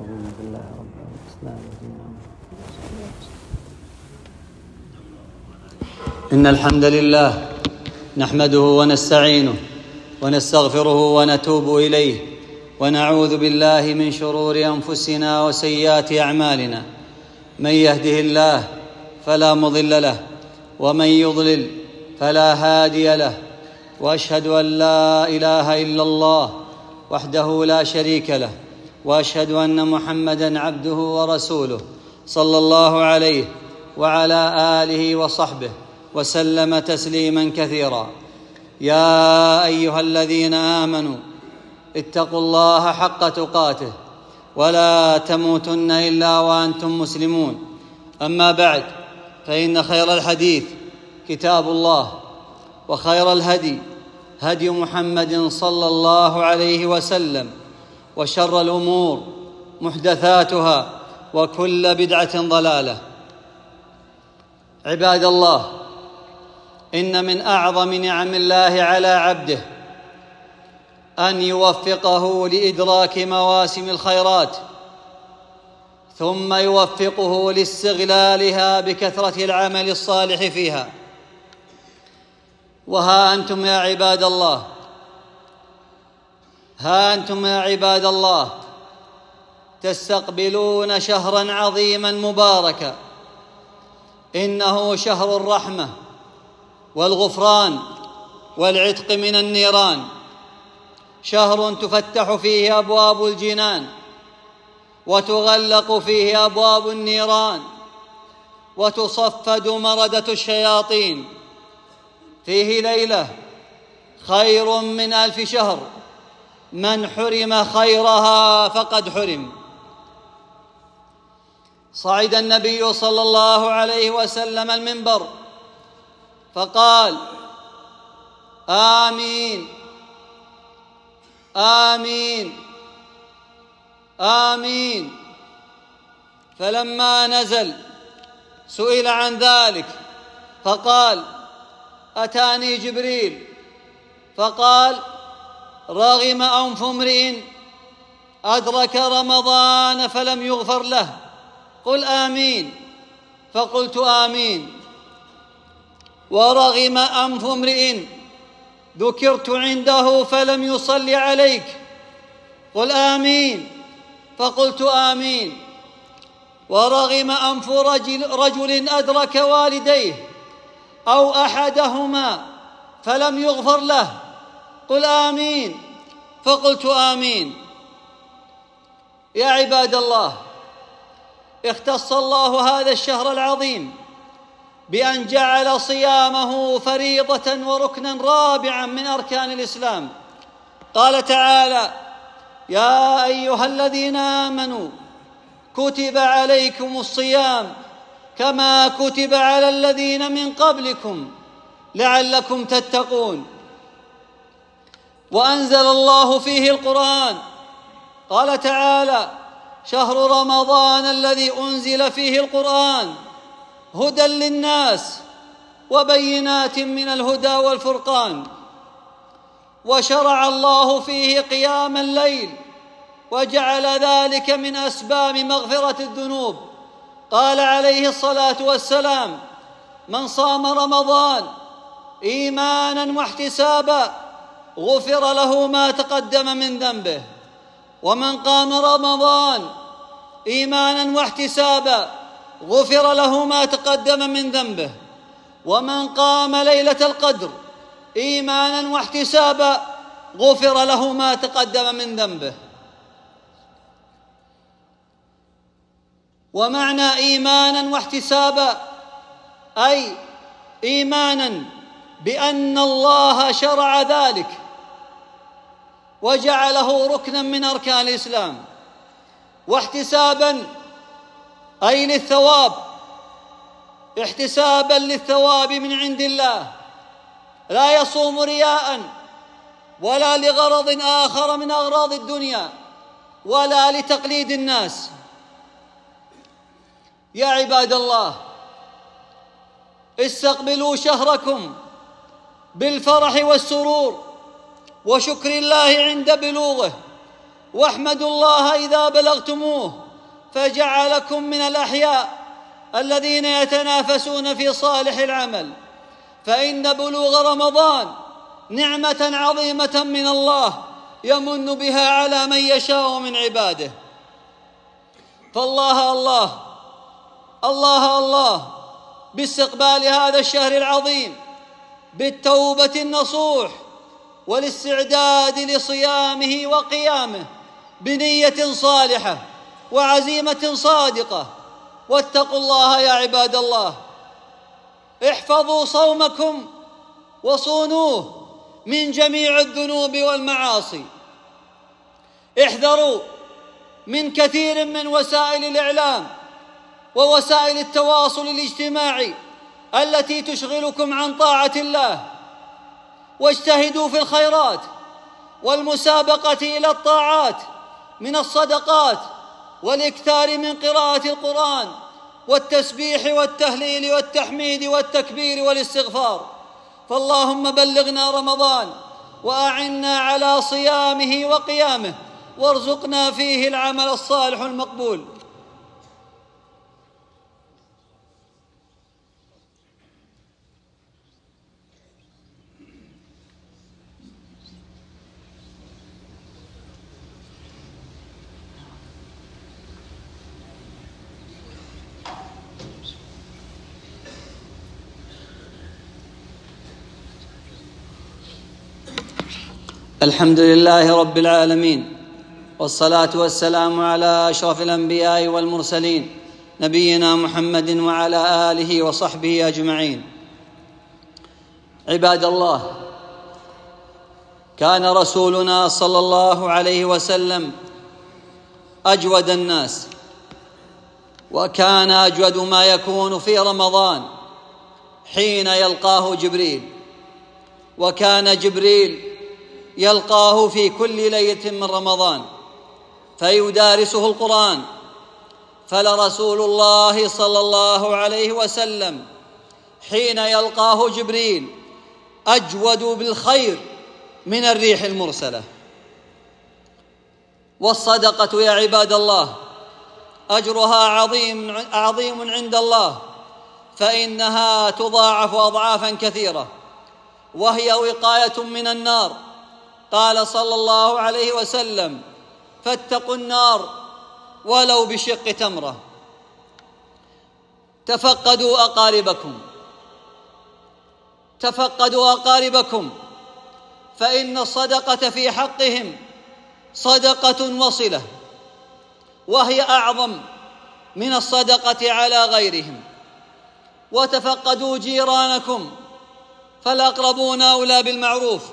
يرتضون بالله ربا والإسلام دينا. إن الحمد لله نحمده ونستعينه ونستغفره ونتوب إليه، ونعوذ بالله من شرور أنفسنا وسيئات أعمالنا. من يهده الله فلا مضل له، ومن يضلل فلا هادي له، وأشهد أن لا إله إلا الله وحده لا شريك له، وأشهد أن محمدًا عبده ورسوله صلى الله عليه وعلى آله وصحبه وسلم تسليماً كثيرا. يا أيها الذين آمنوا اتقوا الله حق تقاته ولا تموتن إلا وأنتم مسلمون. أما بعد، فإن خير الحديث كتاب الله، وخير الهدي هدي محمد صلى الله عليه وسلم، وشر الأمور محدثاتها، وكل بدعة ضلالة. عباد الله، إن من أعظم نعم الله على عبده أن يوفقه لإدراك مواسم الخيرات، ثم يوفقه لاستغلالها بكثرة العمل الصالح فيها. وها أنتم يا عباد الله، تستقبلون شهراً عظيماً مباركاً، إنه شهر الرحمة والغفران والعتق من النيران، شهر تفتح فيه أبواب الجنان وتغلق فيه أبواب النيران وتصفد مردة الشياطين. فيه ليلة خير من 1000 شهر، من حرم خيرها فقد حرم. صعد النبي صلى الله عليه وسلم المنبر فقال: آمين آمين آمين. فلما نزل سئل عن ذلك فقال: أتاني جبريل فقال: رغم أنف امرئ أدرك رمضان فلم يغفر له، قل آمين. فقلت آمين. ورغم أنف امرئ ذكرت عنده فلم يصل عليك، قل آمين. فقلت آمين. ورغم أنف رجل أدرك والديه أو أحدهما فلم يغفر له، قل آمين. فقلت آمين. يا عباد الله، اختص الله هذا الشهر العظيم بأن جعل صيامه فريضة وركنا رابعا من أركان الإسلام. قال تعالى: يا أيها الذين آمنوا كتب عليكم الصيام كما كتب على الذين من قبلكم لعلكم تتقون. وأنزل الله فيه القرآن. قال تعالى: شهر رمضان الذي أنزل فيه القرآن هدى للناس وبينات من الهدى والفرقان. وشرع الله فيه قيام الليل وجعل ذلك من أسباب مغفرة الذنوب. قال عليه الصلاة والسلام: من صام رمضان إيمانا واحتسابا غفر له ما تقدم من ذنبه. ومن قام رمضان إيمانا واحتسابا غفر له ما تقدم من ذنبه. ومن قام ليلة القدر إيمانا واحتسابا غفر له ما تقدم من ذنبه. ومعنى إيمانا واحتسابا أي إيمانا بأن الله شرع ذلك وجعله ركنا من أركان الإسلام، واحتسابا أي للثواب، احتسابا للثواب من عند الله، لا يصوم رياء ولا لغرض آخر من أغراض الدنيا ولا لتقليد الناس. يا عباد الله، استقبلوا شهركم بالفرح والسرور وشكر الله عند بلوغه، واحمدوا الله إذا بلغتموه فجعلكم من الأحياء الذين يتنافسون في صالح العمل، فإن بلوغ رمضان نعمة عظيمة من الله يمن بها على من يشاء من عباده. فالله الله الله الله باستقبال هذا الشهر العظيم بالتوبة النصوح والاستعداد لصيامه وقيامه بنية صالحة وعزيمة صادقة. واتقوا الله يا عباد الله، احفظوا صومكم وصونوه من جميع الذنوب والمعاصي. احذروا من كثير من وسائل الإعلام ووسائل التواصل الاجتماعي التي تشغلكم عن طاعة الله، واجتهدوا في الخيرات والمسابقة إلى الطاعات من الصدقات والإكثار من قراءة القرآن والتسبيح والتهليل والتحميد والتكبير والاستغفار. فاللهم بلغنا رمضان وأعنا على صيامه وقيامه، وارزقنا فيه العمل الصالح المقبول. الحمد لله رب العالمين، والصلاة والسلام على أشرف الأنبياء والمرسلين نبينا محمد وعلى آله وصحبه أجمعين. عباد الله، كان رسولنا صلى الله عليه وسلم أجود الناس، وكان أجود ما يكون في رمضان حين يلقاه جبريل، وكان جبريل يلقاه في كل ليلة من رمضان فيدارسه القرآن. فلرسول الله صلى الله عليه وسلم حين يلقاه جبريل أجود بالخير من الريح المرسلة. والصدقة يا عباد الله أجرها عظيم عند الله، فإنها تضاعف أضعافا كثيرة، وهي وقاية من النار. قال صلى الله عليه وسلم: فاتقوا النار ولو بشق تمرة. تفقدوا أقاربكم، فإن الصدقة في حقهم صدقة وصلة، وهي أعظم من الصدقة على غيرهم. وتفقدوا جيرانكم، فالأقربون أولى بالمعروف.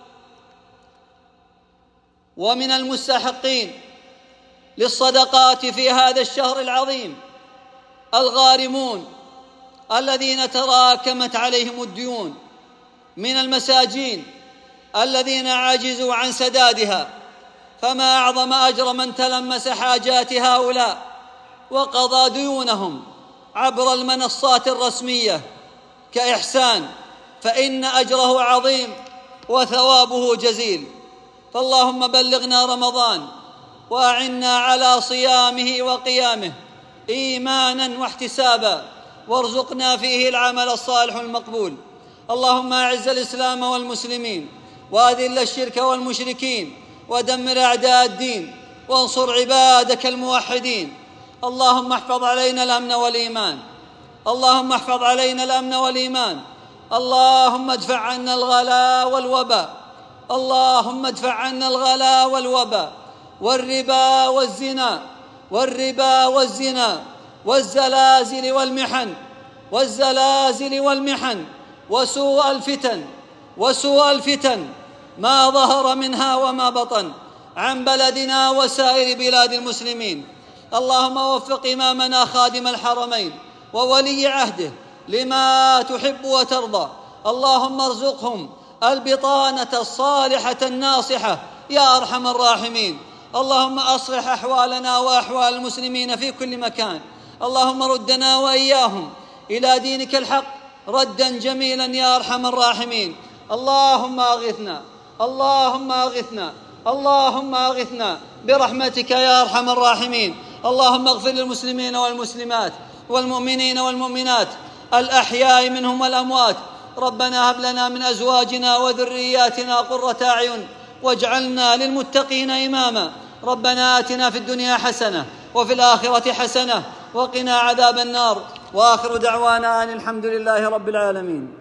ومن المستحقين للصدقات في هذا الشهر العظيم الغارمون الذين تراكمت عليهم الديون من المساجين الذين عجزوا عن سدادها، فما أعظم أجر من تلمس حاجات هؤلاء وقضى ديونهم عبر المنصات الرسمية كإحسان، فإن أجره عظيم وثوابه جزيل. فاللهم بلغنا رمضان وأعنا على صيامه وقيامه إيمانا واحتسابا، وارزقنا فيه العمل الصالح المقبول. اللهم أعز الإسلام والمسلمين، وأذل الشرك والمشركين، ودمر أعداء الدين، وانصر عبادك الموحدين. اللهم احفظ علينا الأمن والإيمان، اللهم احفظ علينا الأمن والإيمان. اللهم ادفع عنا الغلاء والوباء، اللهم ادفع عنا الغلاء والوباء والربا والزنا والزلازل والمحن وسوء الفتن ما ظهر منها وما بطن عن بلدنا وسائر بلاد المسلمين. اللهم وفق إمامنا خادم الحرمين وولي عهده لما تحب وترضى. اللهم ارزقهم البطانة الصالحة الناصحة يا أرحم الراحمين. اللهم أصلح أحوالنا وأحوال المسلمين في كل مكان. اللهم ردنا وإياهم إلى دينك الحق ردا جميلا يا أرحم الراحمين. اللهم أغثنا اللهم أغثنا برحمتك يا أرحم الراحمين. اللهم اغفر للمسلمين والمسلمات والمؤمنين والمؤمنات الأحياء منهم والأموات. ربنا هب لنا من أزواجنا وذرياتنا قرة أعين واجعلنا للمتقين إماما. ربنا آتنا في الدنيا حسنة وفي الآخرة حسنة وقنا عذاب النار. وآخر دعوانا أن الحمد لله رب العالمين.